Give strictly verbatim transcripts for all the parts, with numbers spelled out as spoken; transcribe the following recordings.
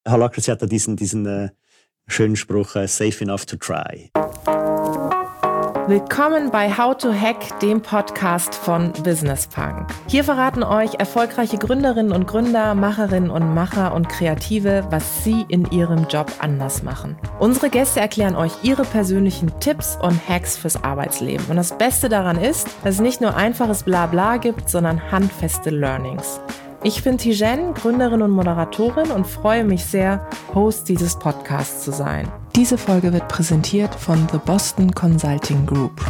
Holacracy hat da diesen, diesen äh, schönen Spruch, äh, safe enough to try. Willkommen bei How to Hack, dem Podcast von Business Punk. Hier verraten euch erfolgreiche Gründerinnen und Gründer, Macherinnen und Macher und Kreative, was sie in ihrem Job anders machen. Unsere Gäste erklären euch ihre persönlichen Tipps und Hacks fürs Arbeitsleben. Und das Beste daran ist, dass es nicht nur einfaches Blabla gibt, sondern handfeste Learnings. Ich bin Tijen, Gründerin und Moderatorin und freue mich sehr, Host dieses Podcasts zu sein. Diese Folge wird präsentiert von The Boston Consulting Group.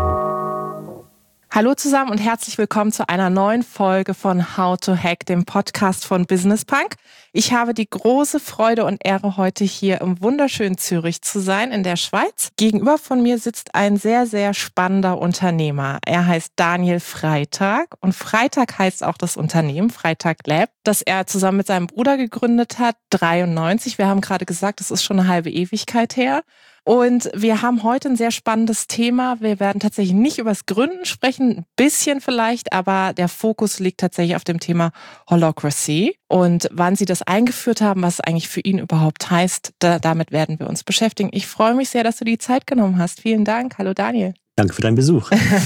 Hallo zusammen und herzlich willkommen zu einer neuen Folge von How to Hack, dem Podcast von Business Punk. Ich habe die große Freude und Ehre, heute hier im wunderschönen Zürich zu sein, in der Schweiz. Gegenüber von mir sitzt ein sehr, sehr spannender Unternehmer. Er heißt Daniel Freitag und Freitag heißt auch das Unternehmen, Freitag Lab, das er zusammen mit seinem Bruder gegründet hat, dreiundneunzig. Wir haben gerade gesagt, das ist schon eine halbe Ewigkeit her. Und wir haben heute ein sehr spannendes Thema. Wir werden tatsächlich nicht über das Gründen sprechen, ein bisschen vielleicht, aber der Fokus liegt tatsächlich auf dem Thema Holacracy. Und wann Sie das eingeführt haben, was es eigentlich für ihn überhaupt heißt, da, damit werden wir uns beschäftigen. Ich freue mich sehr, dass du die Zeit genommen hast. Vielen Dank. Hallo Daniel. Danke für deinen Besuch.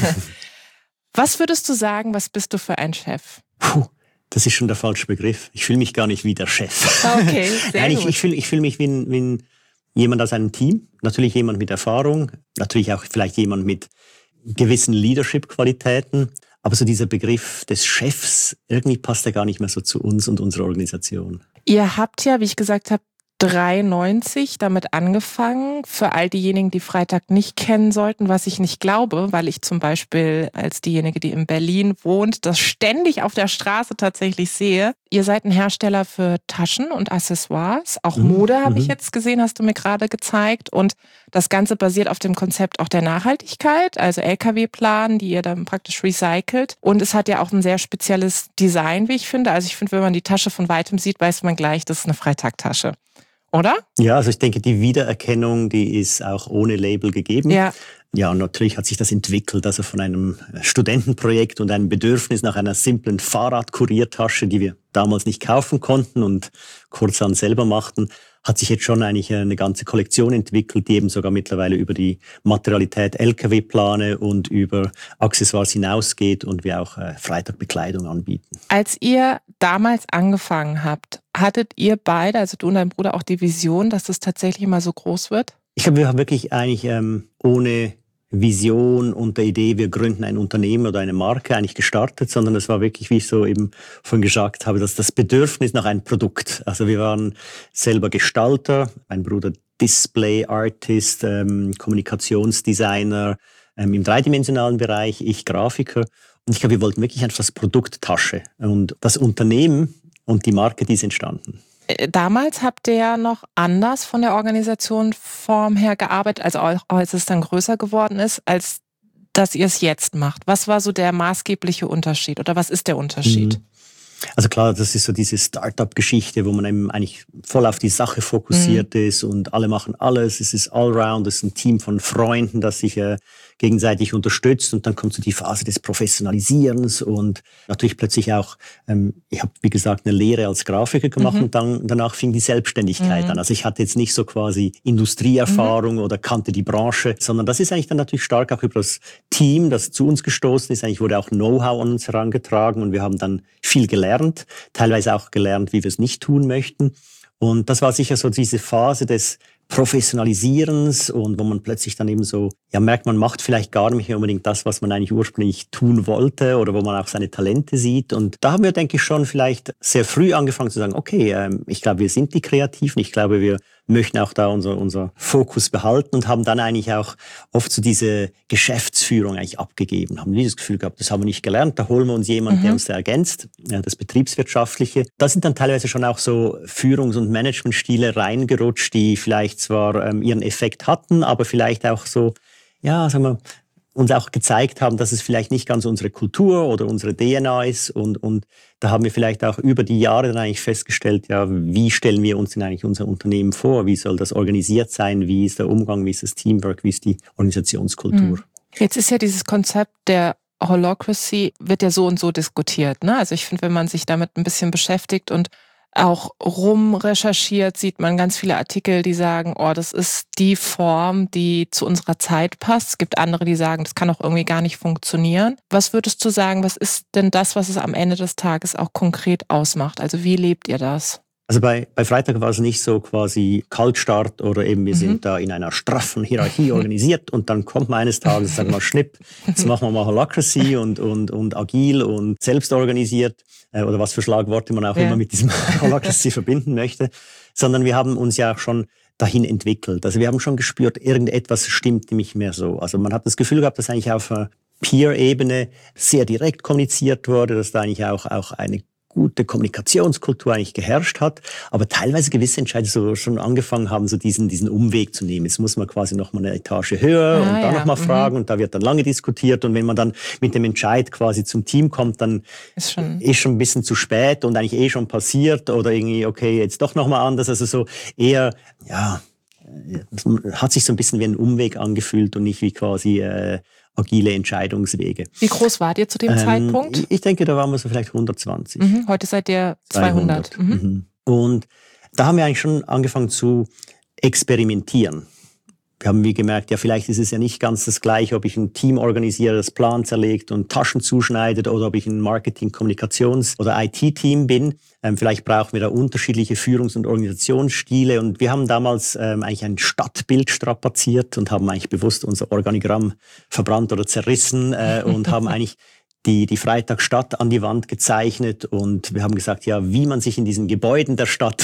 Was würdest du sagen, was bist du für ein Chef? Puh. Das ist schon der falsche Begriff. Ich fühle mich gar nicht wie der Chef. Okay, sehr Nein, gut. Ich, ich fühle ich fühl mich wie ein, wie ein jemand aus einem Team, natürlich jemand mit Erfahrung, natürlich auch vielleicht jemand mit gewissen Leadership-Qualitäten, aber so dieser Begriff des Chefs, irgendwie passt er gar nicht mehr so zu uns und unserer Organisation. Ihr habt ja, wie ich gesagt habe, dreiundneunzig damit angefangen. Für all diejenigen, die Freitag nicht kennen sollten, was ich nicht glaube, weil ich zum Beispiel als diejenige, die in Berlin wohnt, das ständig auf der Straße tatsächlich sehe. Ihr seid ein Hersteller für Taschen und Accessoires. Auch Mode habe mhm. ich jetzt gesehen, hast du mir gerade gezeigt. Und das Ganze basiert auf dem Konzept auch der Nachhaltigkeit, also L K W-Plan, die ihr dann praktisch recycelt. Und es hat ja auch ein sehr spezielles Design, wie ich finde. Also ich finde, wenn man die Tasche von weitem sieht, weiß man gleich, das ist eine Freitag-Tasche. Oder? Ja, also ich denke, die Wiedererkennung, die ist auch ohne Label gegeben. Ja. Ja, und natürlich hat sich das entwickelt, also von einem Studentenprojekt und einem Bedürfnis nach einer simplen Fahrradkuriertasche, die wir damals nicht kaufen konnten und kurzerhand selber machten, hat sich jetzt schon eigentlich eine ganze Kollektion entwickelt, die eben sogar mittlerweile über die Materialität L K W-Plane und über Accessoires hinausgeht und wir auch äh, Freitagbekleidung anbieten. Als ihr damals angefangen habt, hattet ihr beide, also du und dein Bruder, auch die Vision, dass das tatsächlich mal so groß wird? Ich glaube, wir haben wirklich eigentlich ähm, ohne Vision und der Idee, wir gründen ein Unternehmen oder eine Marke eigentlich gestartet, sondern es war wirklich, wie ich so eben vorhin gesagt habe, dass das Bedürfnis nach einem Produkt. Also wir waren selber Gestalter, mein Bruder Display Artist, ähm, Kommunikationsdesigner ähm, im dreidimensionalen Bereich, ich Grafiker. Und ich glaube, wir wollten wirklich einfach das Produkt Tasche. Und das Unternehmen und die Marke, die ist entstanden. Damals habt ihr ja noch anders von der Organisationsform her gearbeitet, also auch als es dann größer geworden ist, als dass ihr es jetzt macht. Was war so der maßgebliche Unterschied oder was ist der Unterschied? Also klar, das ist so diese Start-up-Geschichte, wo man eben eigentlich voll auf die Sache fokussiert mhm. ist und alle machen alles. Es ist Allround, es ist ein Team von Freunden, das sich äh, gegenseitig unterstützt und dann kommt so die Phase des Professionalisierens und natürlich plötzlich auch, ähm, ich habe wie gesagt eine Lehre als Grafiker gemacht mhm. und dann, danach fing die Selbstständigkeit mhm. an. Also ich hatte jetzt nicht so quasi Industrieerfahrung mhm. oder kannte die Branche, sondern das ist eigentlich dann natürlich stark auch über das Team, das zu uns gestoßen ist. Eigentlich wurde auch Know-how an uns herangetragen und wir haben dann viel gelernt, teilweise auch gelernt, wie wir es nicht tun möchten. Und das war sicher so diese Phase des Professionalisierens und wo man plötzlich dann eben so, ja, merkt, man macht vielleicht gar nicht unbedingt das, was man eigentlich ursprünglich tun wollte oder wo man auch seine Talente sieht. Und da haben wir, denke ich, schon vielleicht sehr früh angefangen zu sagen, okay, ähm, ich glaube, wir sind die Kreativen, ich glaube, wir möchten auch da unser, unser Fokus behalten und haben dann eigentlich auch oft so diese Geschäftsführung eigentlich abgegeben, haben dieses Gefühl gehabt, das haben wir nicht gelernt, da holen wir uns jemanden, mhm. der uns da ergänzt, ja, das Betriebswirtschaftliche. Da sind dann teilweise schon auch so Führungs- und Managementstile reingerutscht, die vielleicht zwar ähm, ihren Effekt hatten, aber vielleicht auch so, ja, sagen wir, uns auch gezeigt haben, dass es vielleicht nicht ganz unsere Kultur oder unsere D N A ist. Und, und da haben wir vielleicht auch über die Jahre dann eigentlich festgestellt, ja, wie stellen wir uns denn eigentlich unser Unternehmen vor? Wie soll das organisiert sein? Wie ist der Umgang? Wie ist das Teamwork? Wie ist die Organisationskultur? Jetzt ist ja dieses Konzept der Holacracy wird ja so und so diskutiert, ne? Also ich finde, wenn man sich damit ein bisschen beschäftigt und auch rumrecherchiert, sieht man ganz viele Artikel, die sagen, oh, das ist die Form, die zu unserer Zeit passt. Es gibt andere, die sagen, das kann auch irgendwie gar nicht funktionieren. Was würdest du sagen, was ist denn das, was es am Ende des Tages auch konkret ausmacht? Also wie lebt ihr das? Also bei, bei Freitag war es nicht so quasi Kaltstart oder eben wir mhm. sind da in einer straffen Hierarchie organisiert und dann kommt man eines Tages und sagt mal Schnipp, jetzt machen wir mal Holacracy und, und, und agil und selbstorganisiert äh, oder was für Schlagworte man auch ja. immer mit diesem Holacracy verbinden möchte, sondern wir haben uns ja auch schon dahin entwickelt. Also wir haben schon gespürt, irgendetwas stimmt nicht mehr so. Also man hat das Gefühl gehabt, dass eigentlich auf einer Peer-Ebene sehr direkt kommuniziert wurde, dass da eigentlich auch, auch eine gute Kommunikationskultur eigentlich geherrscht hat, aber teilweise gewisse Entscheidungen so schon angefangen haben, so diesen, diesen Umweg zu nehmen. Jetzt muss man quasi noch mal eine Etage höher ah, und da ja. noch mal fragen mhm. und da wird dann lange diskutiert und wenn man dann mit dem Entscheid quasi zum Team kommt, dann ist schon, ist schon ein bisschen zu spät und eigentlich eh schon passiert oder irgendwie, okay, jetzt doch noch mal anders. Also so eher, ja, hat sich so ein bisschen wie ein Umweg angefühlt und nicht wie quasi äh, agile Entscheidungswege. Wie groß wart ihr zu dem ähm, Zeitpunkt? Ich denke, da waren wir so vielleicht hundertzwanzig. Mhm, heute seid ihr zweihundert. zweihundert. Mhm. Und da haben wir eigentlich schon angefangen zu experimentieren. Wir haben wie gemerkt, ja, vielleicht ist es ja nicht ganz das Gleiche, ob ich ein Team organisiere, das Plan zerlegt und Taschen zuschneidet oder ob ich ein Marketing-, Kommunikations- oder I T-Team bin. Ähm, vielleicht brauchen wir da unterschiedliche Führungs- und Organisationsstile. Und wir haben damals ähm, eigentlich ein Stadtbild strapaziert und haben eigentlich bewusst unser Organigramm verbrannt oder zerrissen äh, und haben eigentlich die, die Freitagstadt an die Wand gezeichnet und wir haben gesagt, ja, wie man sich in diesen Gebäuden der Stadt,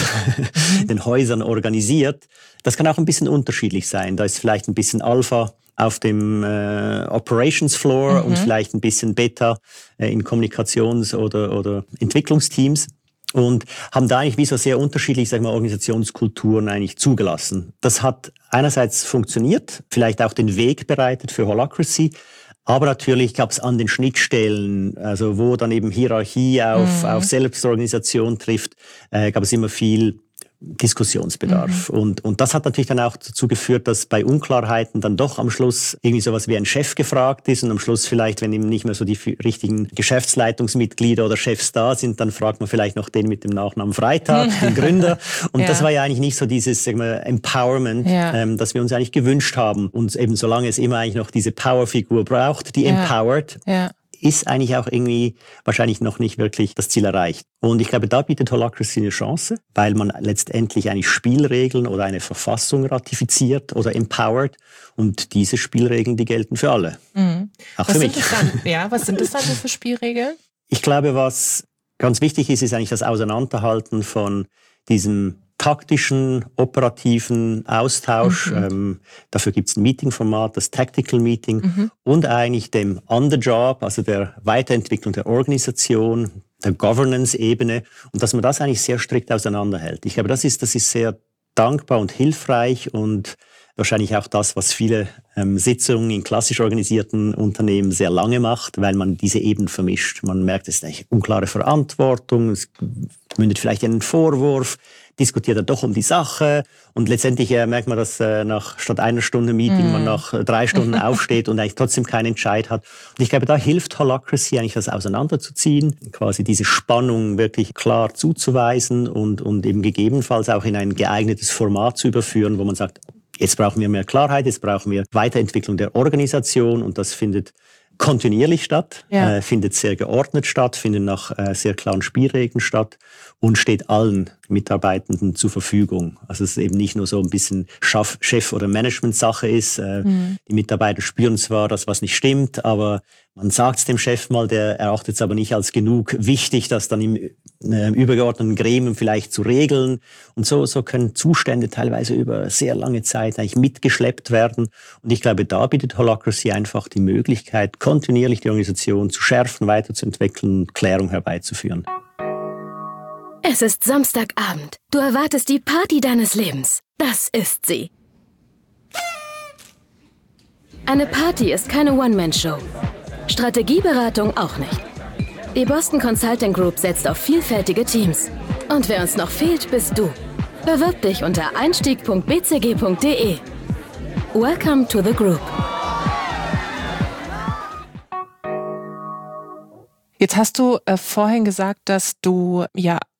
den Häusern organisiert, das kann auch ein bisschen unterschiedlich sein. Da ist vielleicht ein bisschen Alpha auf dem äh, Operations Floor mhm. und vielleicht ein bisschen Beta äh, in Kommunikations- oder, oder Entwicklungsteams. Und haben da eigentlich wie so sehr unterschiedlich, sag ich mal, Organisationskulturen eigentlich zugelassen. Das hat einerseits funktioniert, vielleicht auch den Weg bereitet für Holacracy. Aber natürlich gab es an den Schnittstellen, also wo dann eben Hierarchie auf, mhm. auf Selbstorganisation trifft, äh, gab es immer viel Diskussionsbedarf. Mhm. Und, und das hat natürlich dann auch dazu geführt, dass bei Unklarheiten dann doch am Schluss irgendwie sowas wie ein Chef gefragt ist und am Schluss vielleicht, wenn eben nicht mehr so die richtigen Geschäftsleitungsmitglieder oder Chefs da sind, dann fragt man vielleicht noch den mit dem Nachnamen Freitag, den Gründer. Und ja. das war ja eigentlich nicht so dieses, sagen wir, Empowerment, ja. ähm, das wir uns eigentlich gewünscht haben. Und eben solange es immer eigentlich noch diese Powerfigur braucht, die ja. empowert, ja. ist eigentlich auch irgendwie wahrscheinlich noch nicht wirklich das Ziel erreicht. Und ich glaube, da bietet Holacracy eine Chance, weil man letztendlich eigentlich Spielregeln oder eine Verfassung ratifiziert oder empowert. Und diese Spielregeln, die gelten für alle. Mhm. Auch was für mich. Sind das dann, ja, was sind das dann für Spielregeln? Ich glaube, was ganz wichtig ist, ist eigentlich das Auseinanderhalten von diesem taktischen, operativen Austausch. Mhm. Ähm, dafür gibt es ein Meeting-Format, das Tactical Meeting mhm. und eigentlich dem On the Job, also der Weiterentwicklung der Organisation, der Governance-Ebene und dass man das eigentlich sehr strikt auseinanderhält. Ich glaube, das ist, das ist sehr dankbar und hilfreich und wahrscheinlich auch das, was viele ähm, Sitzungen in klassisch organisierten Unternehmen sehr lange macht, weil man diese Ebenen vermischt. Man merkt, es ist eine unklare Verantwortung, es mündet vielleicht in einen Vorwurf, diskutiert er doch um die Sache und letztendlich äh, merkt man, dass äh, nach statt einer Stunde Meeting mm. man nach äh, drei Stunden aufsteht und eigentlich trotzdem keinen Entscheid hat. Und ich glaube, da hilft Holacracy eigentlich, das auseinanderzuziehen, quasi diese Spannung wirklich klar zuzuweisen und, und eben gegebenenfalls auch in ein geeignetes Format zu überführen, wo man sagt, jetzt brauchen wir mehr Klarheit, jetzt brauchen wir Weiterentwicklung der Organisation und das findet kontinuierlich statt, ja. äh, findet sehr geordnet statt, findet nach äh, sehr klaren Spielregeln statt und steht allen Mitarbeitenden zur Verfügung. Also es ist eben nicht nur so ein bisschen Chef- Chef- oder Management-Sache ist. Äh, mhm. Die Mitarbeiter spüren zwar, dass was nicht stimmt, aber man sagt es dem Chef mal, der erachtet es aber nicht als genug wichtig, das dann im äh, übergeordneten Gremium vielleicht zu regeln. Und so, so können Zustände teilweise über sehr lange Zeit eigentlich mitgeschleppt werden. Und ich glaube, da bietet Holacracy einfach die Möglichkeit, kontinuierlich die Organisation zu schärfen, weiterzuentwickeln und Klärung herbeizuführen. Es ist Samstagabend. Du erwartest die Party deines Lebens. Das ist sie. Eine Party ist keine One-Man-Show. Strategieberatung auch nicht. Die Boston Consulting Group setzt auf vielfältige Teams. Und wer uns noch fehlt, bist du. Bewirb dich unter einstieg punkt b c g punkt d e. Welcome to the group. Jetzt hast du äh, vorhin gesagt, dass du ja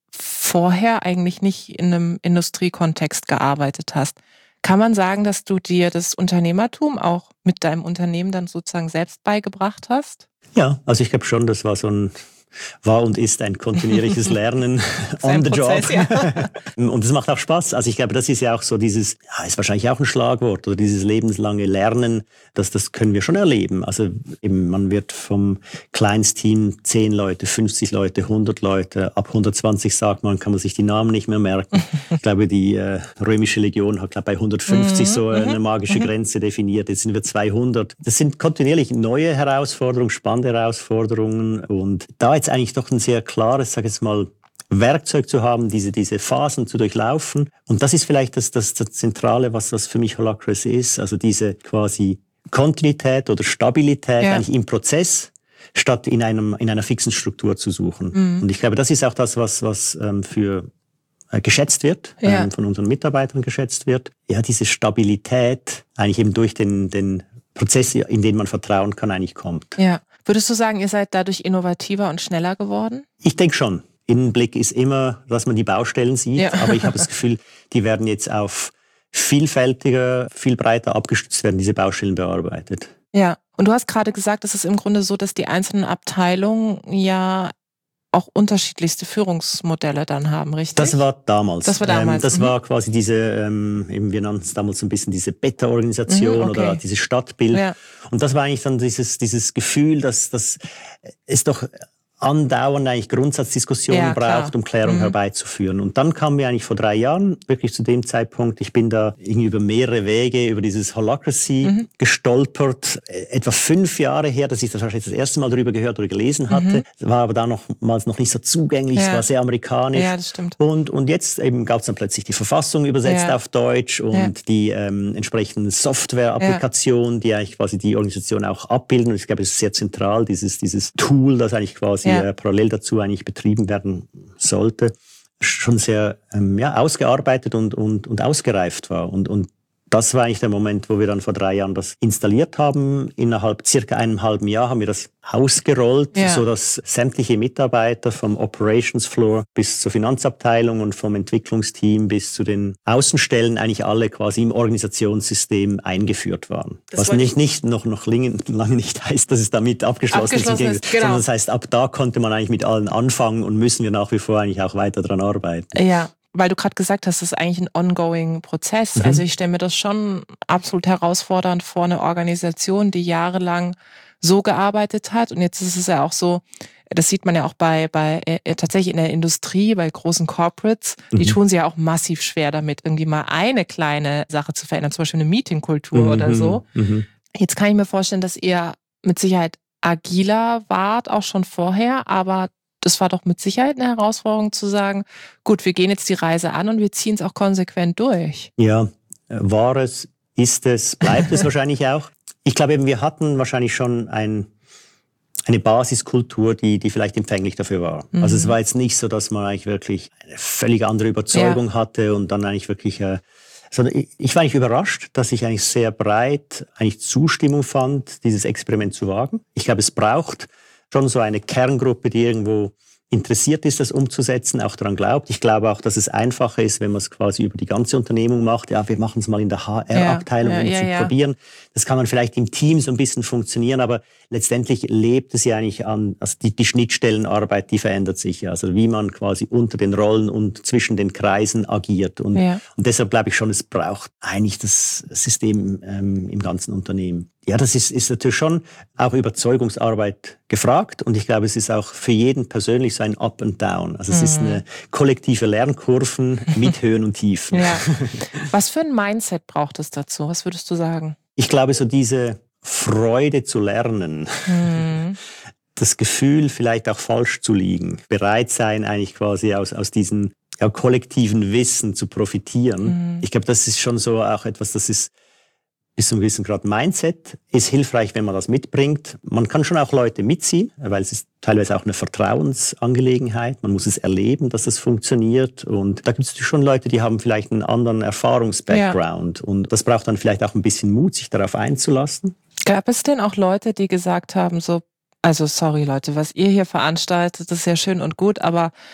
vorher eigentlich nicht in einem Industriekontext gearbeitet hast. Kann man sagen, dass du dir das Unternehmertum auch mit deinem Unternehmen dann sozusagen selbst beigebracht hast? Ja, also ich glaube schon, das war so ein war und ist ein kontinuierliches Lernen on the Prozess, job. Ja. Und es macht auch Spaß. Also ich glaube, das ist ja auch so dieses, ja, ist wahrscheinlich auch ein Schlagwort, oder dieses lebenslange Lernen, das, das können wir schon erleben. Also eben, man wird vom Kleinsteam zehn Leute, fünfzig Leute, hundert Leute, ab hundertzwanzig sagt man, kann man sich die Namen nicht mehr merken. Ich glaube, die äh, römische Legion hat, glaube ich, bei hundertfünfzig mhm. so eine magische mhm. Grenze definiert. Jetzt sind wir zweihundert. Das sind kontinuierlich neue Herausforderungen, spannende Herausforderungen, und da jetzt eigentlich doch ein sehr klares, sage ich jetzt mal, Werkzeug zu haben, diese, diese Phasen zu durchlaufen. Und das ist vielleicht das, das, das Zentrale, was das für mich Holacracy ist. Also diese quasi Kontinuität oder Stabilität ja. eigentlich im Prozess, statt in einem in einer fixen Struktur zu suchen. Mhm. Und ich glaube, das ist auch das, was, was ähm, für äh, geschätzt wird, ja. ähm, von unseren Mitarbeitern geschätzt wird. Ja, diese Stabilität eigentlich eben durch den, den Prozess, in den man vertrauen kann, eigentlich kommt. Ja. Würdest du sagen, ihr seid dadurch innovativer und schneller geworden? Ich denke schon. Innenblick ist immer, dass man die Baustellen sieht, ja. aber ich habe das Gefühl, die werden jetzt auf vielfältiger, viel breiter abgestützt werden, diese Baustellen bearbeitet. Ja, und du hast gerade gesagt, es ist im Grunde so, dass die einzelnen Abteilungen ja auch unterschiedlichste Führungsmodelle dann haben, richtig? Das war damals. Das war damals. Ähm, das mhm. war quasi diese, ähm, eben wir nannten es damals so ein bisschen diese Beta-Organisation mhm, okay. oder dieses Stadtbild. Ja. Und das war eigentlich dann dieses, dieses Gefühl, dass, dass es doch andauernd eigentlich Grundsatzdiskussionen ja, braucht, um Klärung mhm. herbeizuführen. Und dann kamen wir eigentlich vor drei Jahren, wirklich zu dem Zeitpunkt, ich bin da irgendwie über mehrere Wege, über dieses Holacracy mhm. gestolpert. Etwa fünf Jahre her, dass ich das wahrscheinlich das erste Mal darüber gehört oder gelesen hatte. Mhm. War aber damals noch nicht so zugänglich, ja. es war sehr amerikanisch. Ja, das stimmt. Und, und jetzt eben gab es dann plötzlich die Verfassung übersetzt ja. auf Deutsch und ja. die ähm, entsprechenden Software-Applikationen, ja. die eigentlich quasi die Organisation auch abbilden. Und ich glaube, es ist sehr zentral, dieses, dieses Tool, das eigentlich quasi ja. parallel dazu eigentlich betrieben werden sollte, schon sehr ähm, ja, ausgearbeitet und, und, und ausgereift war. Und, und das war eigentlich der Moment, wo wir dann vor drei Jahren das installiert haben. Innerhalb circa einem halben Jahr haben wir das ausgerollt, ja. sodass sämtliche Mitarbeiter vom Operations Floor bis zur Finanzabteilung und vom Entwicklungsteam bis zu den Außenstellen eigentlich alle quasi im Organisationssystem eingeführt waren. Das Was nicht, nicht noch, noch lange nicht heißt, dass es damit abgeschlossen, abgeschlossen ist, genau. sondern das heißt, ab da konnte man eigentlich mit allen anfangen und müssen wir nach wie vor eigentlich auch weiter dran arbeiten. Ja. Weil du gerade gesagt hast, das ist eigentlich ein ongoing Prozess. Mhm. Also ich stelle mir das schon absolut herausfordernd vor, eine Organisation, die jahrelang so gearbeitet hat. Und jetzt ist es ja auch so, das sieht man ja auch bei, bei äh, tatsächlich in der Industrie, bei großen Corporates, mhm. die tun sich ja auch massiv schwer damit, irgendwie mal eine kleine Sache zu verändern, zum Beispiel eine Meetingkultur mhm. oder so. Mhm. Jetzt kann ich mir vorstellen, dass ihr mit Sicherheit agiler wart, auch schon vorher, aber das war doch mit Sicherheit eine Herausforderung zu sagen, gut, wir gehen jetzt die Reise an und wir ziehen es auch konsequent durch. Ja, war es, ist es, bleibt es wahrscheinlich auch. Ich glaube eben, wir hatten wahrscheinlich schon ein, eine Basiskultur, die, die vielleicht empfänglich dafür war. Mhm. Also es war jetzt nicht so, dass man eigentlich wirklich eine völlig andere Überzeugung ja. hatte und dann eigentlich wirklich... Äh, sondern ich, ich war eigentlich überrascht, dass ich eigentlich sehr breit eigentlich Zustimmung fand, dieses Experiment zu wagen. Ich glaube, es braucht schon so eine Kerngruppe, die irgendwo interessiert ist, das umzusetzen, auch daran glaubt. Ich glaube auch, dass es einfacher ist, wenn man es quasi über die ganze Unternehmung macht. Ja, wir machen es mal in der H R-Abteilung, ja, um ja, zu ja. probieren. Das kann man vielleicht im Team so ein bisschen funktionieren, aber letztendlich lebt es ja eigentlich an, also die, die Schnittstellenarbeit, die verändert sich ja. Also wie man quasi unter den Rollen und zwischen den Kreisen agiert. Und, ja. und deshalb glaube ich schon, es braucht eigentlich das System ähm, im ganzen Unternehmen. Ja, das ist, ist natürlich schon auch Überzeugungsarbeit gefragt und ich glaube, es ist auch für jeden persönlich so ein Up and Down. Also es mhm. ist eine kollektive Lernkurven mit Höhen und Tiefen. Ja. Was für ein Mindset braucht es dazu? Was würdest du sagen? Ich glaube, so diese Freude zu lernen, mhm. das Gefühl, vielleicht auch falsch zu liegen, bereit sein, eigentlich quasi aus, aus diesen ja, kollektiven Wissen zu profitieren. Mhm. Ich glaube, das ist schon so auch etwas, das ist bis zu einem gewissen Grad Mindset, ist hilfreich, wenn man das mitbringt. Man kann schon auch Leute mitziehen, weil es ist teilweise auch eine Vertrauensangelegenheit. Man muss es erleben, dass das funktioniert. Und da gibt es natürlich schon Leute, die haben vielleicht einen anderen Erfahrungsbackground. Ja. Und das braucht dann vielleicht auch ein bisschen Mut, sich darauf einzulassen. Gab es denn auch Leute, die gesagt haben, so, also sorry Leute, was ihr hier veranstaltet, das ist ja schön und gut, aber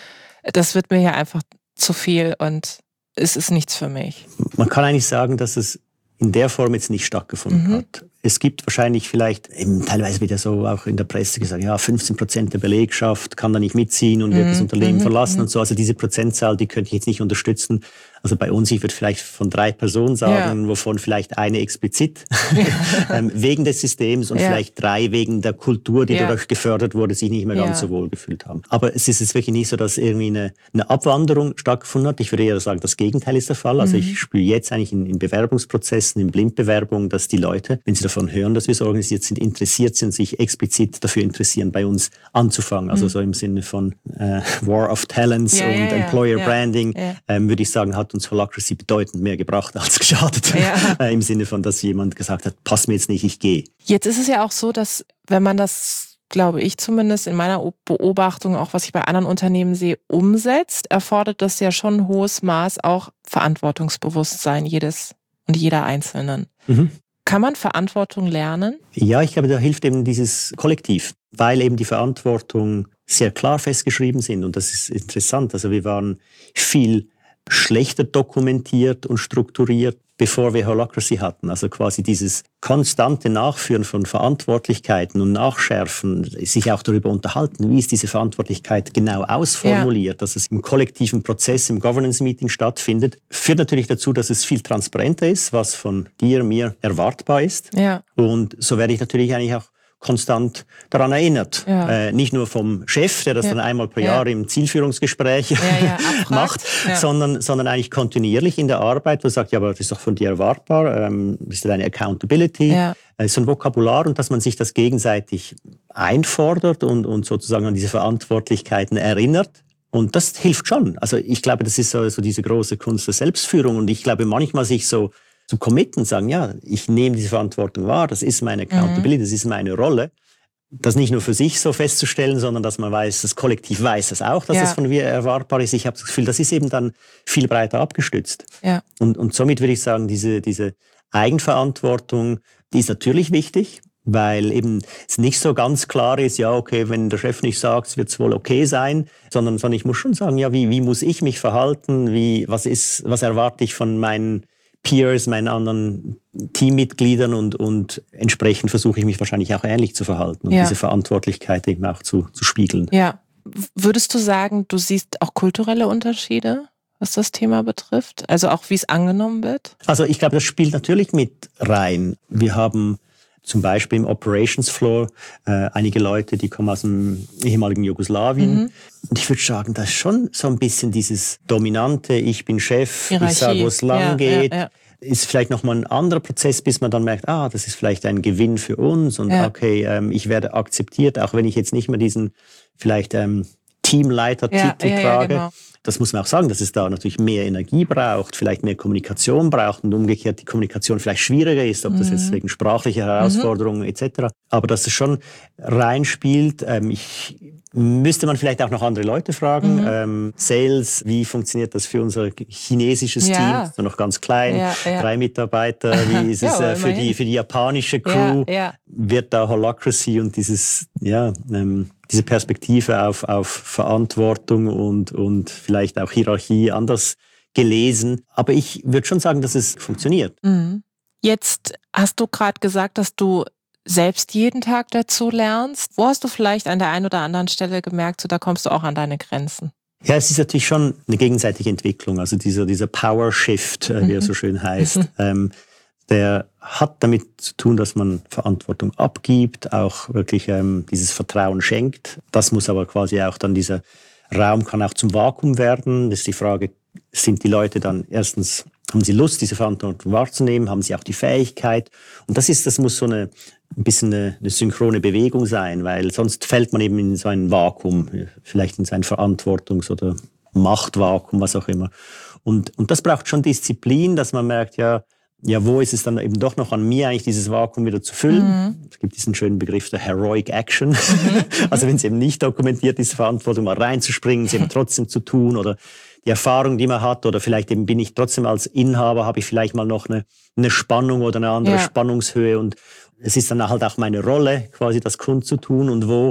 das wird mir ja einfach zu viel und es ist nichts für mich. Man kann eigentlich sagen, dass es in der Form jetzt nicht stattgefunden mhm. hat. Es gibt wahrscheinlich vielleicht, eben teilweise wird ja so auch in der Presse gesagt, ja, fünfzehn Prozent der Belegschaft kann da nicht mitziehen und mhm. wird das Unternehmen mhm. verlassen mhm. und so. Also diese Prozentzahl, die könnte ich jetzt nicht unterstützen. Also bei uns, ich würde vielleicht von drei Personen sagen, ja. wovon vielleicht eine explizit ähm, wegen des Systems und ja. vielleicht drei wegen der Kultur, die ja. dadurch gefördert wurde, sich nicht mehr ganz ja. so wohl gefühlt haben. Aber es ist jetzt wirklich nicht so, dass irgendwie eine, eine Abwanderung stattgefunden hat. Ich würde eher sagen, das Gegenteil ist der Fall. Also mhm. ich spüre jetzt eigentlich in, in Bewerbungsprozessen, in Blindbewerbungen, dass die Leute, wenn sie davon hören, dass wir so organisiert sind, interessiert sind, sich explizit dafür interessieren, bei uns anzufangen. Also mhm. so im Sinne von äh, War of Talents ja, und ja, ja. Employer ja. Branding, ja. Ähm, würde ich sagen, hat uns Holacracy bedeutend mehr gebracht als geschadet. Ja. äh, Im Sinne von, dass jemand gesagt hat, passt mir jetzt nicht, ich gehe. Jetzt ist es ja auch so, dass wenn man das, glaube ich zumindest in meiner Beobachtung, auch was ich bei anderen Unternehmen sehe, umsetzt, erfordert das ja schon ein hohes Maß auch Verantwortungsbewusstsein jedes und jeder Einzelnen. Mhm. Kann man Verantwortung lernen? Ja, ich glaube, da hilft eben dieses Kollektiv, weil eben die Verantwortung sehr klar festgeschrieben sind. Und das ist interessant. Also wir waren viel schlechter dokumentiert und strukturiert, bevor wir Holacracy hatten. Also quasi dieses konstante Nachführen von Verantwortlichkeiten und Nachschärfen, sich auch darüber unterhalten, wie ist diese Verantwortlichkeit genau ausformuliert, ja. dass es im kollektiven Prozess, im Governance-Meeting stattfindet, führt natürlich dazu, dass es viel transparenter ist, was von dir, mir erwartbar ist. Ja. Und so werde ich natürlich eigentlich auch konstant daran erinnert. Ja. Äh, nicht nur vom Chef, der das ja. dann einmal pro Jahr ja. im Zielführungsgespräch ja, ja, macht, ja. sondern, sondern eigentlich kontinuierlich in der Arbeit, wo er sagt, ja, aber das ist doch von dir erwartbar, ähm, das ist deine Accountability, ja. äh, so ein Vokabular und dass man sich das gegenseitig einfordert und, und sozusagen an diese Verantwortlichkeiten erinnert. Und das hilft schon. Also ich glaube, das ist so, so diese große Kunst der Selbstführung und ich glaube manchmal sich so zu committen, sagen, ja, ich nehme diese Verantwortung wahr, das ist meine Accountability, mhm. das ist meine Rolle. Das nicht nur für sich so festzustellen, sondern dass man weiß, das Kollektiv weiß das auch, dass ja. es von mir erwartbar ist. Ich habe das Gefühl, das ist eben dann viel breiter abgestützt. Ja. Und, und somit würde ich sagen, diese, diese Eigenverantwortung, die ist natürlich wichtig, weil eben es nicht so ganz klar ist, ja, okay, wenn der Chef nicht sagt, wird es wohl okay sein, sondern, sondern ich muss schon sagen, ja, wie, wie muss ich mich verhalten, wie, was ist, was erwarte ich von meinen Peers, meinen anderen Teammitgliedern und, und entsprechend versuche ich mich wahrscheinlich auch ähnlich zu verhalten und ja. diese Verantwortlichkeit eben auch zu, zu spiegeln. Ja. Würdest du sagen, du siehst auch kulturelle Unterschiede, was das Thema betrifft? Also auch, wie es angenommen wird? Also ich glaube, das spielt natürlich mit rein. Wir haben zum Beispiel im Operations Floor äh, einige Leute, die kommen aus dem ehemaligen Jugoslawien. Mhm. Und ich würde sagen, da ist schon so ein bisschen dieses dominante, ich bin Chef, Hierarchie. Ich sage, wo es lang ja, geht. Ja, ja. Ist vielleicht nochmal ein anderer Prozess, bis man dann merkt, ah, das ist vielleicht ein Gewinn für uns und ja. okay, ähm, ich werde akzeptiert, auch wenn ich jetzt nicht mehr diesen vielleicht ähm, Teamleiter-Titel ja, ja, trage. Ja, genau. Das muss man auch sagen, dass es da natürlich mehr Energie braucht, vielleicht mehr Kommunikation braucht und umgekehrt die Kommunikation vielleicht schwieriger ist, ob das mhm. jetzt wegen sprachlicher Herausforderungen mhm. et cetera. Aber dass es schon reinspielt. Ähm, ich müsste man vielleicht auch noch andere Leute fragen. Mhm. Ähm, Sales, wie funktioniert das für unser chinesisches ja. Team? Also noch ganz klein, ja, ja. drei Mitarbeiter. Wie ist es ja, äh, für die für die japanische Crew? Ja, ja. Wird da Holacracy und dieses ja ähm, diese Perspektive auf, auf Verantwortung und, und vielleicht auch Hierarchie anders gelesen. Aber ich würde schon sagen, dass es funktioniert. Mhm. Jetzt hast du gerade gesagt, dass du selbst jeden Tag dazu lernst. Wo hast du vielleicht an der einen oder anderen Stelle gemerkt, so da kommst du auch an deine Grenzen? Ja, es ist natürlich schon eine gegenseitige Entwicklung. Also dieser, dieser Power Shift, äh, wie er so schön heißt, mhm. ähm, der hat damit zu tun, dass man Verantwortung abgibt, auch wirklich ähm, dieses Vertrauen schenkt. Das muss aber quasi auch dann, dieser Raum kann auch zum Vakuum werden. Das ist die Frage, sind die Leute dann erstens, haben sie Lust, diese Verantwortung wahrzunehmen, haben sie auch die Fähigkeit? Und das ist, das muss so eine, ein bisschen eine, eine synchrone Bewegung sein, weil sonst fällt man eben in so ein Vakuum, vielleicht in sein Verantwortungs- oder Machtvakuum, was auch immer. Und, und das braucht schon Disziplin, dass man merkt, ja, Ja, wo ist es dann eben doch noch an mir, eigentlich dieses Vakuum wieder zu füllen? Mhm. Es gibt diesen schönen Begriff der Heroic Action. Mhm. Also wenn es eben nicht dokumentiert ist, Verantwortung mal reinzuspringen, es eben trotzdem zu tun oder die Erfahrung, die man hat oder vielleicht eben bin ich trotzdem als Inhaber, habe ich vielleicht mal noch eine, eine Spannung oder eine andere ja. Spannungshöhe und es ist dann halt auch meine Rolle, quasi das kundzutun und wo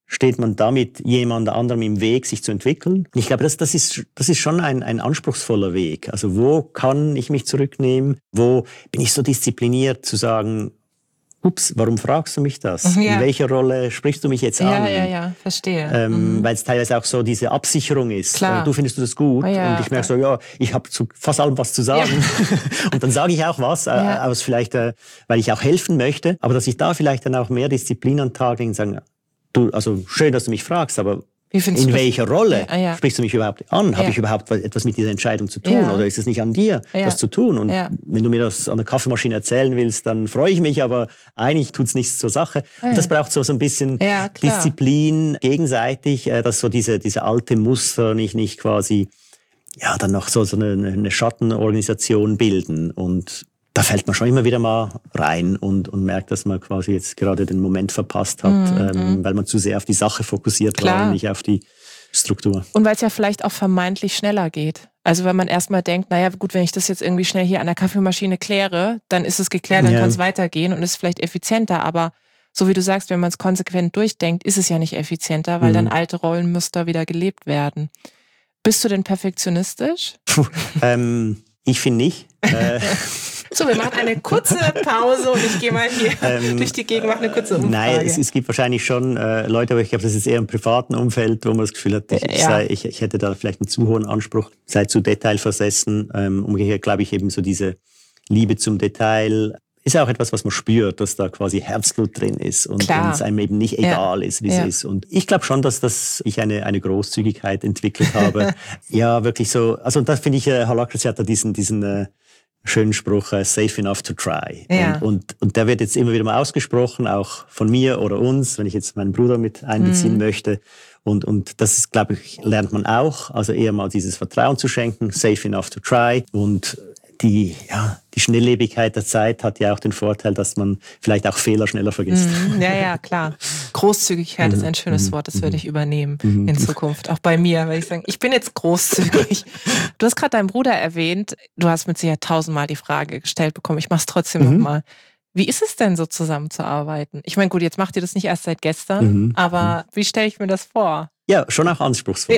steht man damit jemand anderem im Weg, sich zu entwickeln? Ich glaube, das, das, ist, das ist schon ein, ein anspruchsvoller Weg. Also wo kann ich mich zurücknehmen? Wo bin ich so diszipliniert zu sagen, ups, warum fragst du mich das? Ja. In welcher Rolle sprichst du mich jetzt an? Ja, ja, ja, verstehe. Ähm, mhm. Weil es teilweise auch so diese Absicherung ist. Klar. Du findest du das gut? Ja. Und ich merke so, ja, ich habe zu fast allem was zu sagen. Ja. Und dann sage ich auch was, ja. äh, aus vielleicht, äh, weil ich auch helfen möchte. Aber dass ich da vielleicht dann auch mehr Disziplin an den Tag lege und sage, du, also schön, dass du mich fragst, aber in welcher Rolle ja, ja. sprichst du mich überhaupt an? Ja. Habe ich überhaupt etwas mit dieser Entscheidung zu tun? Ja. Oder ist es nicht an dir, ja. das zu tun? Und ja. wenn du mir das an der Kaffeemaschine erzählen willst, dann freue ich mich, aber eigentlich tut es nichts zur Sache. Ja. Und das braucht so, so ein bisschen ja, Disziplin gegenseitig, dass so diese, diese alte Muster nicht, nicht quasi, ja, dann noch so, so eine, eine Schattenorganisation bilden. Und da fällt man schon immer wieder mal rein und, und merkt, dass man quasi jetzt gerade den Moment verpasst hat, mhm. ähm, weil man zu sehr auf die Sache fokussiert Klar. war und nicht auf die Struktur. Und weil es ja vielleicht auch vermeintlich schneller geht. Also wenn man erstmal denkt, naja gut, wenn ich das jetzt irgendwie schnell hier an der Kaffeemaschine kläre, dann ist es geklärt, dann ja. kann es weitergehen und ist vielleicht effizienter. Aber so wie du sagst, wenn man es konsequent durchdenkt, ist es ja nicht effizienter, weil mhm. dann alte Rollenmuster wieder gelebt werden. Bist du denn perfektionistisch? Puh, ähm, ich finde nicht. äh, So, wir machen eine kurze Pause und ich gehe mal hier ähm, durch die Gegend, mache eine kurze Umfrage. Nein, es, es gibt wahrscheinlich schon äh, Leute, aber ich glaube, das ist eher im privaten Umfeld, wo man das Gefühl hat, ich, ja. sei, ich, ich hätte da vielleicht einen zu hohen Anspruch, sei zu detailversessen. Ähm, umgekehrt glaube ich eben so diese Liebe zum Detail ist auch etwas, was man spürt, dass da quasi Herzblut drin ist und, und es einem eben nicht egal ja. ist, wie ja. es ist. Und ich glaube schon, dass, dass ich eine, eine Großzügigkeit entwickelt habe. Ja, wirklich so, also das finde ich, äh, Holacracy hat da diesen, diesen äh, schönen Spruch, uh, safe enough to try. Ja. Und, und, und der wird jetzt immer wieder mal ausgesprochen, auch von mir oder uns, wenn ich jetzt meinen Bruder mit einbeziehen mhm. möchte. Und, und das ist, glaube ich, lernt man auch. Also eher mal dieses Vertrauen zu schenken, safe enough to try. Und die, ja, die Schnelllebigkeit der Zeit hat ja auch den Vorteil, dass man vielleicht auch Fehler schneller vergisst. Mhm. Ja, ja, klar. Großzügigkeit mhm. ist ein schönes Wort, das würde ich übernehmen mhm. in Zukunft. Auch bei mir, weil ich sage, ich bin jetzt großzügig. Du hast gerade deinen Bruder erwähnt. Du hast mit Sicherheit tausendmal die Frage gestellt bekommen. Ich mache es trotzdem mhm. nochmal. Wie ist es denn so zusammenzuarbeiten? Ich meine, gut, jetzt macht ihr das nicht erst seit gestern, mhm. aber wie stelle ich mir das vor? Ja, schon auch anspruchsvoll. Ja.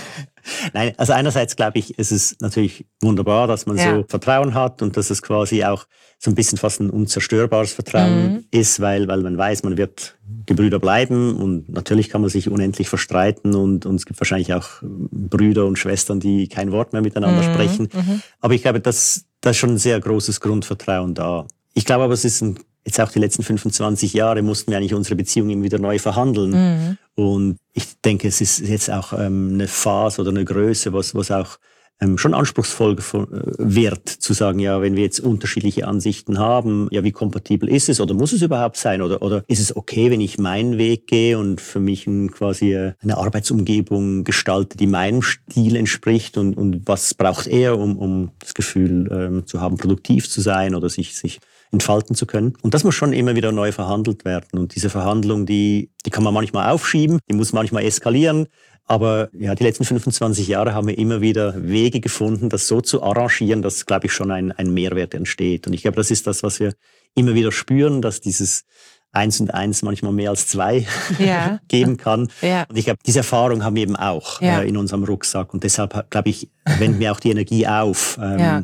Nein, also einerseits glaube ich, es ist natürlich wunderbar, dass man ja. so Vertrauen hat und dass es quasi auch so ein bisschen fast ein unzerstörbares Vertrauen mhm. ist, weil, weil man weiß, man wird Gebrüder bleiben und natürlich kann man sich unendlich verstreiten und, und es gibt wahrscheinlich auch Brüder und Schwestern, die kein Wort mehr miteinander mhm. sprechen. Mhm. Aber ich glaube, das, das ist schon ein sehr großes Grundvertrauen da. Ich glaube aber, es ist ein, jetzt auch die letzten fünfundzwanzig Jahre mussten wir eigentlich unsere Beziehung immer wieder neu verhandeln. Mhm. Und ich denke, es ist jetzt auch ähm, eine Phase oder eine Größe, was, was auch ähm, schon anspruchsvoll wird, zu sagen, ja, wenn wir jetzt unterschiedliche Ansichten haben, ja, wie kompatibel ist es oder muss es überhaupt sein? Oder, oder ist es okay, wenn ich meinen Weg gehe und für mich ein, quasi eine Arbeitsumgebung gestalte, die meinem Stil entspricht und, und was braucht er, um, um das Gefühl ähm, zu haben, produktiv zu sein oder sich, sich entfalten zu können. Und das muss schon immer wieder neu verhandelt werden. Und diese Verhandlung, die, die kann man manchmal aufschieben, die muss manchmal eskalieren. Aber ja, die letzten fünfundzwanzig Jahre haben wir immer wieder Wege gefunden, das so zu arrangieren, dass, glaube ich, schon ein, ein Mehrwert entsteht. Und ich glaube, das ist das, was wir immer wieder spüren, dass dieses Eins und Eins manchmal mehr als zwei ja. geben kann. Ja. Und ich glaube, diese Erfahrung haben wir eben auch ja. äh, in unserem Rucksack. Und deshalb, glaube ich, wenden wir auch die Energie auf. Ähm, ja.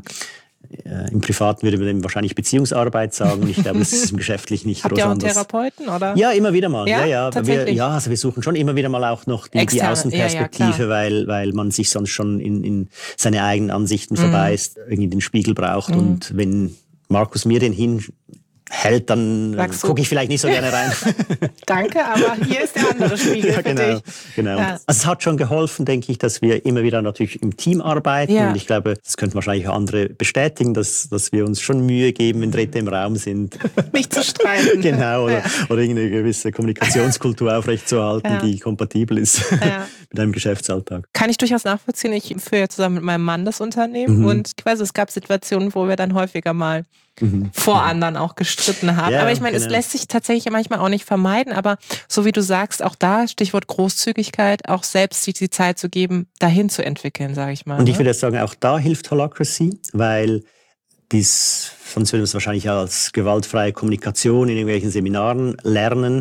Im Privaten würde man dem wahrscheinlich Beziehungsarbeit sagen. Ich glaube, das ist im Geschäftlichen nicht Habt groß ihr auch einen anders. Therapeuten, oder? Ja, immer wieder mal. Ja, ja, ja, wir, ja also wir suchen schon immer wieder mal auch noch die, die Außenperspektive, ja, ja, weil, weil man sich sonst schon in, in seine eigenen Ansichten mhm. verbeißt, irgendwie den Spiegel braucht. Mhm. Und wenn Markus mir den hin hält, dann gucke ich vielleicht nicht so gerne rein. Danke, aber hier ist der andere Spiegel ja, genau, für dich. Genau. Ja. Also es hat schon geholfen, denke ich, dass wir immer wieder natürlich im Team arbeiten. Ja. Und ich glaube, das könnten wahrscheinlich auch andere bestätigen, dass, dass wir uns schon Mühe geben, wenn Dritte im Raum sind. Nicht zu streiten. Genau, oder, ja. oder irgendeine gewisse Kommunikationskultur aufrechtzuerhalten, ja. die kompatibel ist ja. mit einem Geschäftsalltag. Kann ich durchaus nachvollziehen. Ich führe ja zusammen mit meinem Mann das Unternehmen mhm. und ich weiß, es gab Situationen, wo wir dann häufiger mal Mhm. vor anderen auch gestritten haben. Ja, aber ich meine, genau. es lässt sich tatsächlich manchmal auch nicht vermeiden, aber so wie du sagst, auch da, Stichwort Großzügigkeit, auch selbst sich die Zeit zu geben, dahin zu entwickeln, sage ich mal. Und ich ne? würde sagen, auch da hilft Holacracy, weil dies, sonst würden wir es wahrscheinlich als gewaltfreie Kommunikation in irgendwelchen Seminaren lernen,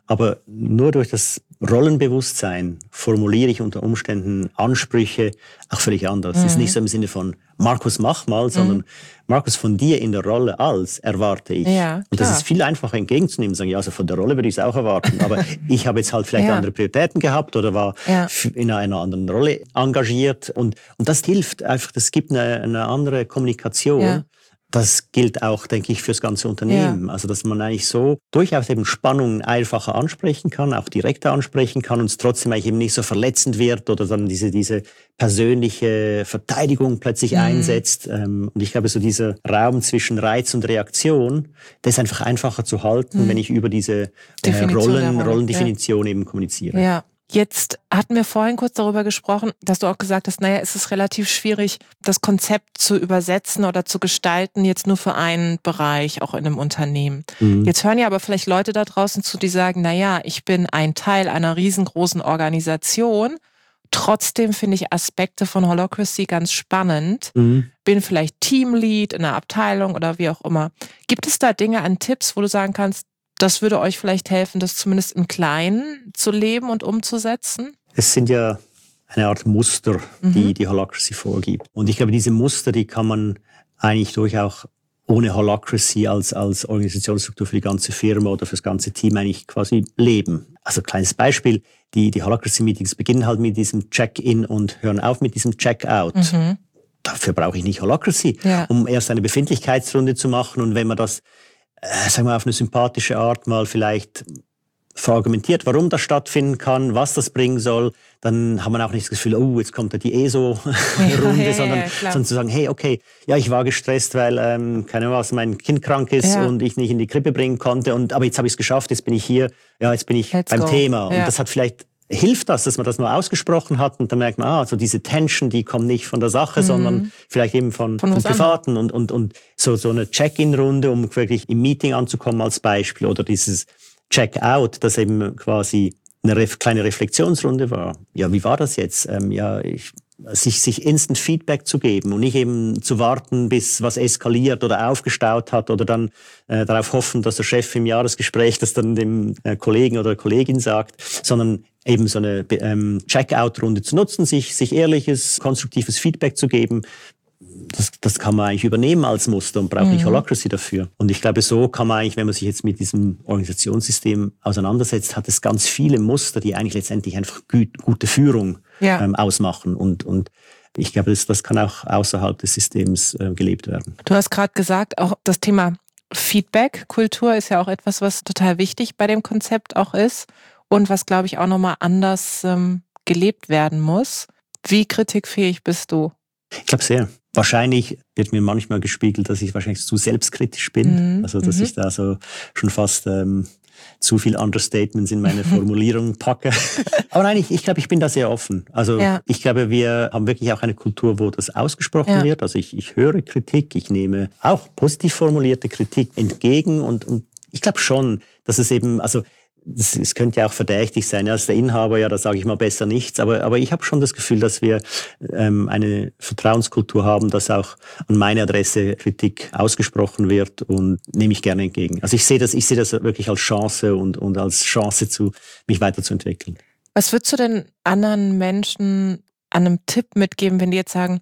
Aber nur durch das Rollenbewusstsein formuliere ich unter Umständen Ansprüche auch völlig anders. Es mhm. ist nicht so im Sinne von Markus, mach mal, sondern mhm. Markus, von dir in der Rolle als erwarte ich. Ja, und das ist viel einfacher entgegenzunehmen, sagen, ja, also von der Rolle würde ich es auch erwarten, aber ich habe jetzt halt vielleicht ja. andere Prioritäten gehabt oder war ja. in einer anderen Rolle engagiert und, und das hilft einfach, das gibt eine, eine andere Kommunikation. Ja. Das gilt auch, denke ich, fürs ganze Unternehmen. Ja. Also, dass man eigentlich so durchaus eben Spannungen einfacher ansprechen kann, auch direkter ansprechen kann und es trotzdem eigentlich eben nicht so verletzend wird oder dann diese, diese persönliche Verteidigung plötzlich mhm. einsetzt. Und ich glaube, so dieser Raum zwischen Reiz und Reaktion, der ist einfach einfacher zu halten, mhm. wenn ich über diese äh, Rollen, Rollendefinition ja. eben kommuniziere. Ja. Jetzt hatten wir vorhin kurz darüber gesprochen, dass du auch gesagt hast, naja, es ist relativ schwierig, das Konzept zu übersetzen oder zu gestalten, jetzt nur für einen Bereich, auch in einem Unternehmen. Mhm. Jetzt hören ja aber vielleicht Leute da draußen zu, die sagen, naja, ich bin ein Teil einer riesengroßen Organisation, trotzdem finde ich Aspekte von Holacracy ganz spannend, mhm. bin vielleicht Teamlead in einer Abteilung oder wie auch immer. Gibt es da Dinge an Tipps, wo du sagen kannst, das würde euch vielleicht helfen, das zumindest im Kleinen zu leben und umzusetzen? Es sind ja eine Art Muster, die mhm. die Holacracy vorgibt. Und ich glaube, diese Muster, die kann man eigentlich durchaus ohne Holacracy als, als Organisationsstruktur für die ganze Firma oder für das ganze Team eigentlich quasi leben. Also kleines Beispiel, die, die Holacracy-Meetings beginnen halt mit diesem Check-in und hören auf mit diesem Check-out. Mhm. Dafür brauche ich nicht Holacracy, ja. um erst eine Befindlichkeitsrunde zu machen. Und wenn man das Äh, sagen wir auf eine sympathische Art mal vielleicht verargumentiert, warum das stattfinden kann, was das bringen soll, dann hat man auch nicht das Gefühl, oh, jetzt kommt da die E S O-Runde, ja, ja, sondern, ja, sondern zu sagen, hey, okay, ja, ich war gestresst, weil, ähm, keine Ahnung was, mein Kind krank ist ja. und ich nicht in die Krippe bringen konnte, und aber jetzt habe ich es geschafft, jetzt bin ich hier, ja, jetzt bin ich Let's beim go. Thema. Und ja. das hat vielleicht hilft das, dass man das mal ausgesprochen hat und dann merkt man, ah, also diese Tension, die kommt nicht von der Sache, mhm. sondern vielleicht eben von, von, von Privaten und, und, und so, so eine Check-in-Runde, um wirklich im Meeting anzukommen als Beispiel, oder dieses Check-out, das eben quasi eine ref- kleine Reflexionsrunde war. Ja, wie war das jetzt? Ähm, ja, ich, sich, sich Instant Feedback zu geben und nicht eben zu warten, bis was eskaliert oder aufgestaut hat oder dann äh, darauf hoffen, dass der Chef im Jahresgespräch das dann dem äh, Kollegen oder Kollegin sagt, sondern eben so eine ähm, Check-out-Runde zu nutzen, sich, sich ehrliches, konstruktives Feedback zu geben. Das, das kann man eigentlich übernehmen als Muster und braucht mhm. nicht Holacracy dafür. Und ich glaube, so kann man eigentlich, wenn man sich jetzt mit diesem Organisationssystem auseinandersetzt, hat es ganz viele Muster, die eigentlich letztendlich einfach gut, gute Führung ja. ähm, ausmachen. Und, und ich glaube, das, das kann auch außerhalb des Systems äh, gelebt werden. Du hast gerade gesagt, auch das Thema Feedback-Kultur ist ja auch etwas, was total wichtig bei dem Konzept auch ist und was, glaube ich, auch nochmal anders ähm, gelebt werden muss. Wie kritikfähig bist du? Ich glaube sehr. Wahrscheinlich wird mir manchmal gespiegelt, dass ich wahrscheinlich zu selbstkritisch bin. Mhm. Also, dass mhm. ich da so schon fast ähm, zu viel Understatements in meine Formulierung packe. Aber nein, ich, ich glaube, ich bin da sehr offen. Also, ja. ich glaube, wir haben wirklich auch eine Kultur, wo das ausgesprochen ja. wird. Also, ich, ich höre Kritik, ich nehme auch positiv formulierte Kritik entgegen und, und ich glaube schon, dass es eben, also, Das, es könnte ja auch verdächtig sein, als der Inhaber, ja, da sage ich mal besser nichts. Aber, aber ich habe schon das Gefühl, dass wir ähm, eine Vertrauenskultur haben, dass auch an meine Adresse Kritik ausgesprochen wird, und nehme ich gerne entgegen. Also ich sehe das, ich sehe das wirklich als Chance und, und als Chance, zu, mich weiterzuentwickeln. Was würdest du denn anderen Menschen an einem Tipp mitgeben, wenn die jetzt sagen,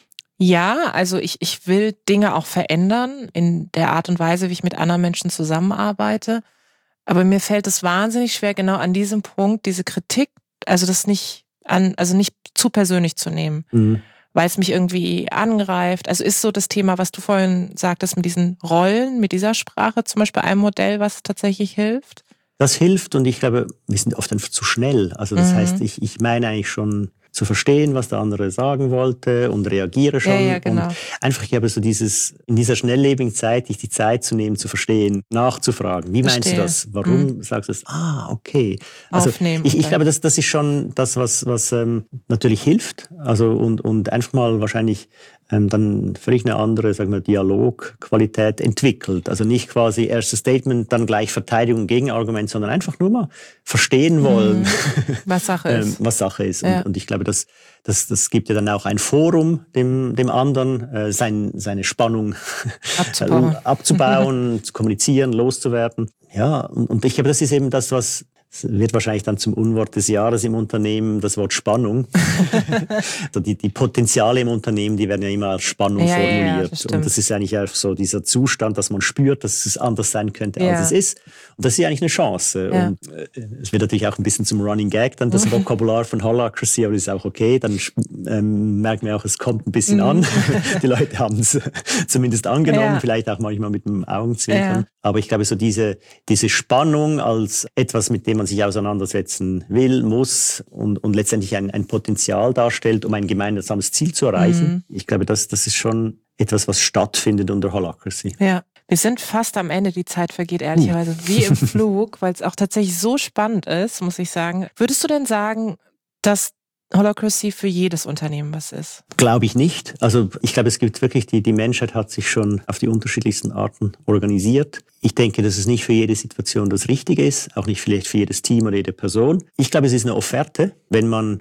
ja, also ich, ich will Dinge auch verändern in der Art und Weise, wie ich mit anderen Menschen zusammenarbeite, aber mir fällt es wahnsinnig schwer, genau an diesem Punkt diese Kritik, also das nicht an, also nicht zu persönlich zu nehmen, mhm. weil es mich irgendwie angreift. Also ist so das Thema, was du vorhin sagtest, mit diesen Rollen, mit dieser Sprache zum Beispiel ein Modell, was tatsächlich hilft? Das hilft, und ich glaube, wir sind oft einfach zu schnell. Also das mhm. heißt, ich, ich meine eigentlich schon zu verstehen, was der andere sagen wollte, und reagiere schon. Ja, ja, genau. Und einfach, ich habe so dieses, in dieser schnelllebigen Zeit, dich die Zeit zu nehmen, zu verstehen, nachzufragen. Wie meinst Verstehe. du das? Warum mhm. sagst du das? Ah, okay. Also Aufnehmen. Ich, ich glaube, das, das ist schon das, was, was ähm, natürlich hilft. Also und, und einfach mal wahrscheinlich ähm, dann völlig eine andere, sagen wir, Dialogqualität entwickelt. Also nicht quasi erstes Statement, dann gleich Verteidigung, Gegenargument, sondern einfach nur mal verstehen wollen, mhm. was Sache ist. ähm, was Sache ist. Ja. Und, und ich glaube, das, das, das gibt ja dann auch ein Forum dem, dem anderen, äh, sein, seine Spannung abzubauen, abzubauen zu kommunizieren, loszuwerden. Ja, und, und ich glaube, das ist eben das, was Es wird wahrscheinlich dann zum Unwort des Jahres im Unternehmen, das Wort Spannung. Also die, die Potenziale im Unternehmen, die werden ja immer als Spannung ja, formuliert. Ja, das und das ist eigentlich auch so dieser Zustand, dass man spürt, dass es anders sein könnte, als ja. es ist. Und das ist ja eigentlich eine Chance. Ja. Und es wird natürlich auch ein bisschen zum Running Gag, dann das Vokabular von Holacracy, aber das ist auch okay. Dann ähm, merken wir auch, es kommt ein bisschen an. Die Leute haben es zumindest angenommen, ja. vielleicht auch manchmal mit dem Augenzwinkern. Ja. Aber ich glaube, so diese, diese Spannung als etwas, mit dem man sich auseinandersetzen will, muss und, und letztendlich ein, ein Potenzial darstellt, um ein gemeinsames Ziel zu erreichen. Mhm. Ich glaube, das, das ist schon etwas, was stattfindet unter Holacracy. Ja. Wir sind fast am Ende, die Zeit vergeht ehrlicherweise uh. wie im Flug, weil es auch tatsächlich so spannend ist, muss ich sagen. Würdest du denn sagen, dass Holacracy für jedes Unternehmen was ist? Glaube ich nicht. Also ich glaube, es gibt wirklich, die, die Menschheit hat sich schon auf die unterschiedlichsten Arten organisiert. Ich denke, dass es nicht für jede Situation das Richtige ist, auch nicht vielleicht für jedes Team oder jede Person. Ich glaube, es ist eine Offerte. Wenn man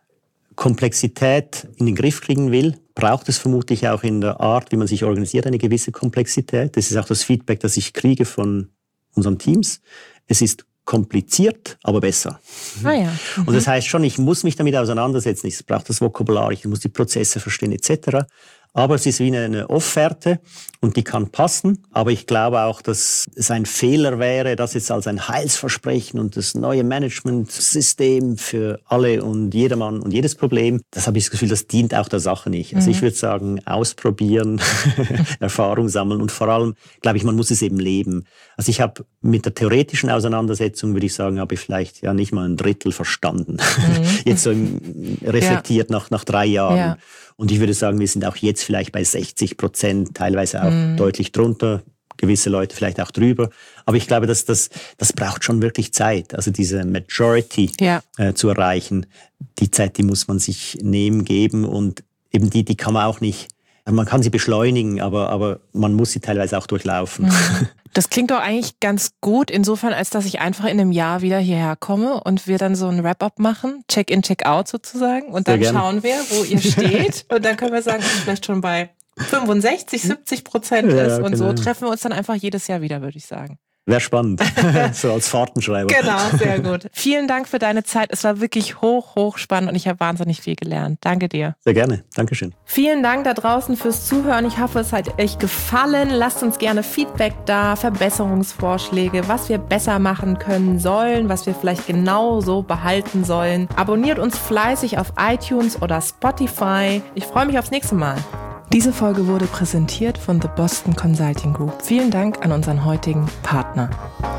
Komplexität in den Griff kriegen will, braucht es vermutlich auch in der Art, wie man sich organisiert, eine gewisse Komplexität. Das ist auch das Feedback, das ich kriege von unseren Teams. Es ist kompliziert, aber besser. Ah ja. Mhm. Und das heißt schon, ich muss mich damit auseinandersetzen. Ich brauche das Vokabular, ich muss die Prozesse verstehen et cetera. Aber es ist wie eine Offerte und die kann passen. Aber ich glaube auch, dass es ein Fehler wäre, das jetzt als ein Heilsversprechen und das neue Managementsystem für alle und jedermann und jedes Problem. Das habe ich das Gefühl, das dient auch der Sache nicht. Also mhm. ich würde sagen, ausprobieren, Erfahrung sammeln und vor allem, glaube ich, man muss es eben leben. Also ich habe mit der theoretischen Auseinandersetzung, würde ich sagen, habe ich vielleicht ja nicht mal ein Drittel verstanden. Mhm. Jetzt so reflektiert ja. nach, nach drei Jahren. Ja. Und ich würde sagen, wir sind auch jetzt vielleicht bei sechzig Prozent, teilweise auch mm. deutlich drunter, gewisse Leute vielleicht auch drüber. Aber ich glaube, dass das, das braucht schon wirklich Zeit. Also diese Majority ja. äh, zu erreichen, die Zeit, die muss man sich nehmen, geben. Und eben die, die kann man auch nicht, man kann sie beschleunigen, aber, aber man muss sie teilweise auch durchlaufen. Mm. Das klingt doch eigentlich ganz gut, insofern, als dass ich einfach in einem Jahr wieder hierher komme und wir dann so ein Wrap-up machen, Check-in, Check-out sozusagen. Und dann schauen wir, wo ihr steht. Und dann können wir sagen, dass es vielleicht schon bei fünfundsechzig, siebzig Prozent ist. Ja, und genau. So treffen wir uns dann einfach jedes Jahr wieder, würde ich sagen. Wäre spannend, so als Fahrtenschreiber. Genau, sehr gut. Vielen Dank für deine Zeit. Es war wirklich hoch, hoch spannend und ich habe wahnsinnig viel gelernt. Danke dir. Sehr gerne, Dankeschön. Vielen Dank da draußen fürs Zuhören. Ich hoffe, es hat euch gefallen. Lasst uns gerne Feedback da, Verbesserungsvorschläge, was wir besser machen können sollen, was wir vielleicht genau so behalten sollen. Abonniert uns fleißig auf iTunes oder Spotify. Ich freue mich aufs nächste Mal. Diese Folge wurde präsentiert von The Boston Consulting Group. Vielen Dank an unseren heutigen Partner.